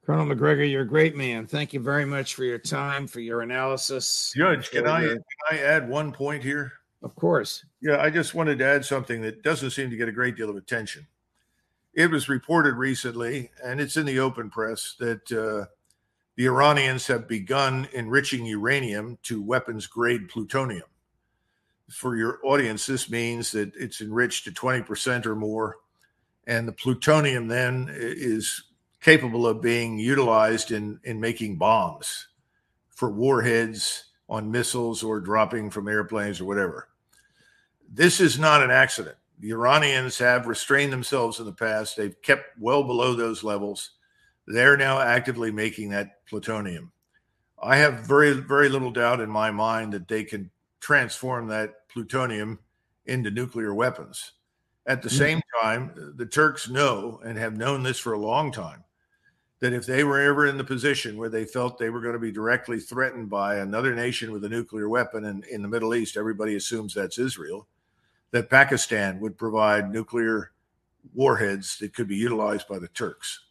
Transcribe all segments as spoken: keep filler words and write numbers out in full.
Colonel Macgregor, you're a great man. Thank you very much for your time, for your analysis. Judge, can I, your... can I add one point here? Of course. Yeah, I just wanted to add something that doesn't seem to get a great deal of attention. It was reported recently, and it's in the open press, that uh, the Iranians have begun enriching uranium to weapons-grade plutonium. For your audience, this means that it's enriched to twenty percent or more, and the plutonium then is capable of being utilized in, in making bombs for warheads on missiles or dropping from airplanes or whatever. This is not an accident. The Iranians have restrained themselves in the past. They've kept well below those levels. They're now actively making that plutonium. I have very, very little doubt in my mind that they can transform that plutonium into nuclear weapons. At the same time, the Turks know, and have known this for a long time, that if they were ever in the position where they felt they were going to be directly threatened by another nation with a nuclear weapon, and in the Middle East, everybody assumes that's Israel, that Pakistan would provide nuclear warheads that could be utilized by the Turks.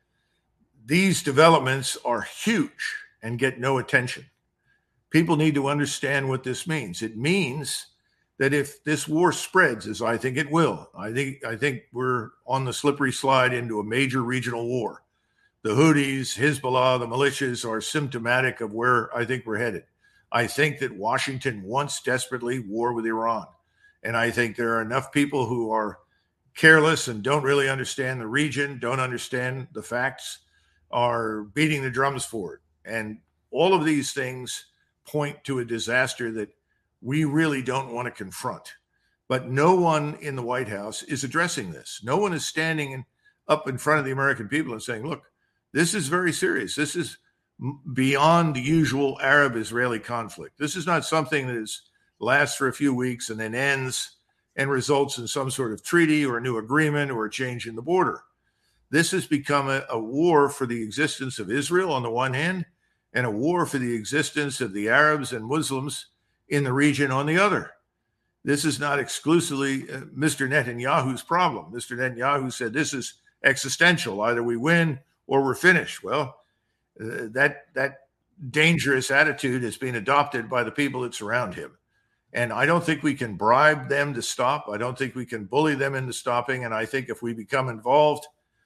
These developments are huge and get no attention. People need to understand what this means. It means that if this war spreads, as I think it will, I think I think we're on the slippery slide into a major regional war. The Houthis, Hezbollah, the militias are symptomatic of where I think we're headed. I think that Washington wants desperately war with Iran. And I think there are enough people who are careless and don't really understand the region, don't understand the facts, are beating the drums for it. And all of these things point to a disaster that we really don't want to confront. But no one in the White House is addressing this. No one is standing in, up in front of the American people and saying, look, this is very serious. This is beyond the usual Arab-Israeli conflict. This is not something that is, lasts for a few weeks and then ends and results in some sort of treaty or a new agreement or a change in the border. This has become a, a war for the existence of Israel on the one hand, and a war for the existence of the Arabs and Muslims in the region on the other. This is not exclusively uh, Mister Netanyahu's problem. Mister Netanyahu said this is existential. Either we win or we're finished. Well, uh, that that dangerous attitude has been adopted by the people that surround him. And I don't think we can bribe them to stop. I don't think we can bully them into stopping. And I think if we become involved,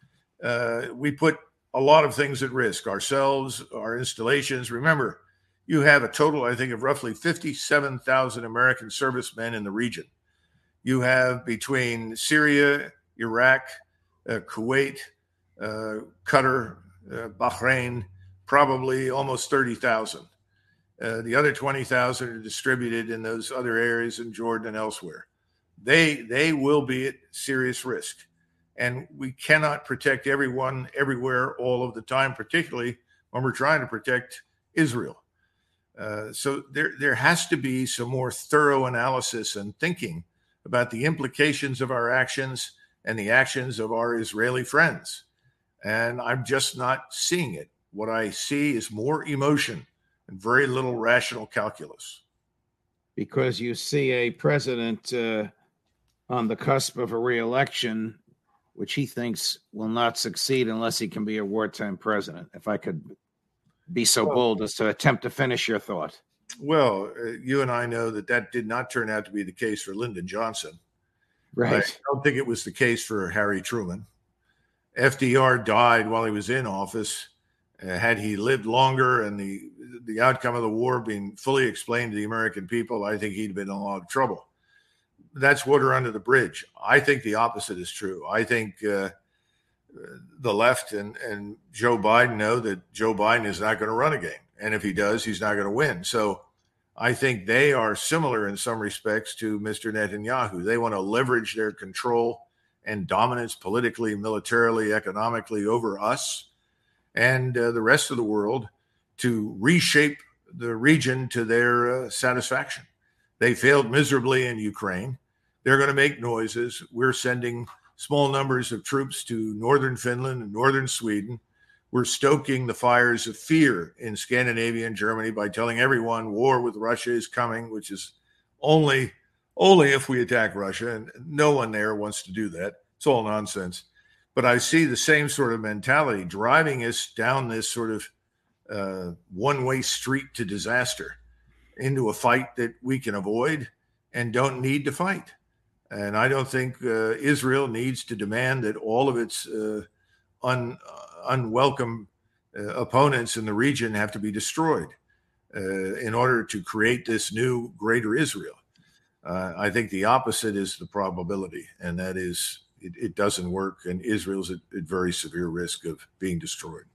uh, we put a lot of things at risk, ourselves, our installations. Remember, you have a total, I think, of roughly fifty-seven thousand American servicemen in the region. You have between Syria, Iraq, uh, Kuwait, uh, Qatar, uh, Bahrain, probably almost thirty thousand. Uh, the other twenty thousand are distributed in those other areas in Jordan and elsewhere. They they will be at serious risk. And we cannot protect everyone everywhere all of the time, particularly when we're trying to protect Israel. Uh, so there, there has to be some more thorough analysis and thinking about the implications of our actions and the actions of our Israeli friends. And I'm just not seeing it. What I see is more emotion and very little rational calculus. Because you see a president uh, on the cusp of a re-election, which he thinks will not succeed unless he can be a wartime president. If I could be so well, bold as to attempt to finish your thought. Well, uh, you and I know that that did not turn out to be the case for Lyndon Johnson. Right. I don't think it was the case for Harry Truman. F D R died while he was in office. Uh, had he lived longer and the the outcome of the war being fully explained to the American people, I think he'd been in a lot of trouble. That's water under the bridge. I think the opposite is true. I think uh, the left and, and Joe Biden know that Joe Biden is not going to run again. And if he does, he's not going to win. So I think they are similar in some respects to Mister Netanyahu. They want to leverage their control and dominance politically, militarily, economically over us and uh, the rest of the world to reshape the region to their uh, satisfaction. They failed miserably in Ukraine. They're going to make noises. We're sending small numbers of troops to northern Finland and northern Sweden. We're stoking the fires of fear in Scandinavia and Germany by telling everyone war with Russia is coming, which is only, only if we attack Russia. And no one there wants to do that. It's all nonsense. But I see the same sort of mentality driving us down this sort of uh, one-way street to disaster, into a fight that we can avoid and don't need to fight. And I don't think uh, Israel needs to demand that all of its uh, un, uh, unwelcome uh, opponents in the region have to be destroyed uh, in order to create this new greater Israel. Uh, I think the opposite is the probability, and that is it, it doesn't work, and Israel's at, at very severe risk of being destroyed.